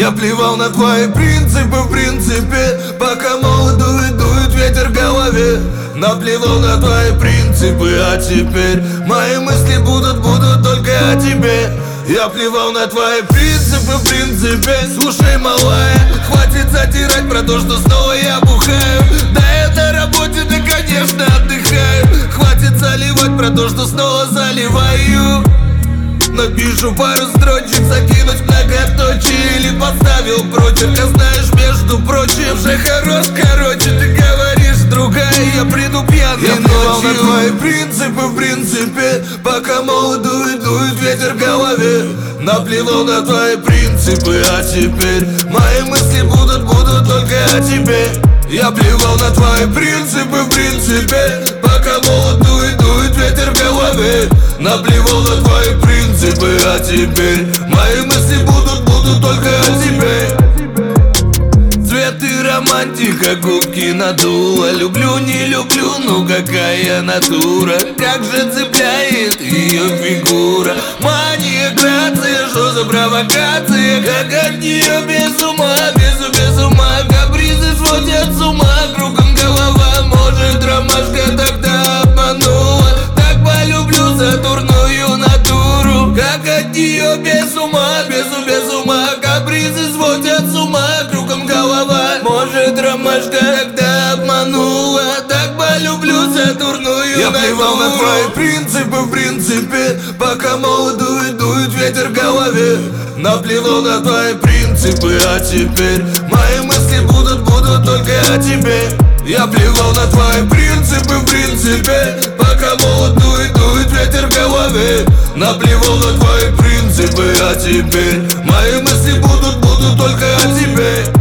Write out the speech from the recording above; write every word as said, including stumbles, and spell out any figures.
Я плевал на твои принципы, в принципе, пока молод дует, дует ветер в голове. Наплевал на твои принципы, а теперь мои мысли будут, будут только о тебе. Я плевал на твои принципы, в принципе. Слушай, малая, хватит затирать про то, что снова я бухаю. Да я на работе, да конечно отдыхаю. Хватит заливать про то, что снова заливаю. Напишу пару строчек, закинуть многоточие или поставил прочерк. А знаешь, между прочим, уже хорош, короче, ты говоришь другая, я приду пьяный ночью. Я плевал на твои принципы, в принципе, пока молод дует, дует ветер в голове. Наплевал на твои принципы, а теперь мои мысли будут, будут только о тебе. Я плевал на твои принципы, в принципе, пока молод дует, дует ветер в голове. Наплевал на твои принципы, а теперь мои мысли будут, будут только о тебе. Цвет и романтика, губки надула. Люблю, не люблю, ну какая натура. Как же цепляет ее фигура. Мания, грация, что за провокация? Как от нее без ума, без, без ума. Капризы сводят с ума, кругом голова. Может, ромашка тогда обманула. Так полюблю за дурную натуру. Как от нее без ума, без, без ума. Капризы сводят с ума, кругом голова. Может, ромашка тогда обманула. Так полюблю за дурную натуру. Я плевал на твои принципы, в принципе, пока молод дует, дует ветер в голове. Наплевал на твои принципы, а теперь мои мысли будут, будут только о тебе. Я плевал на твои принципы, в принципе, пока молод дует, дует ветер в голове. Наплевал на твои принципы, а теперь мои мысли будут, будут только о тебе.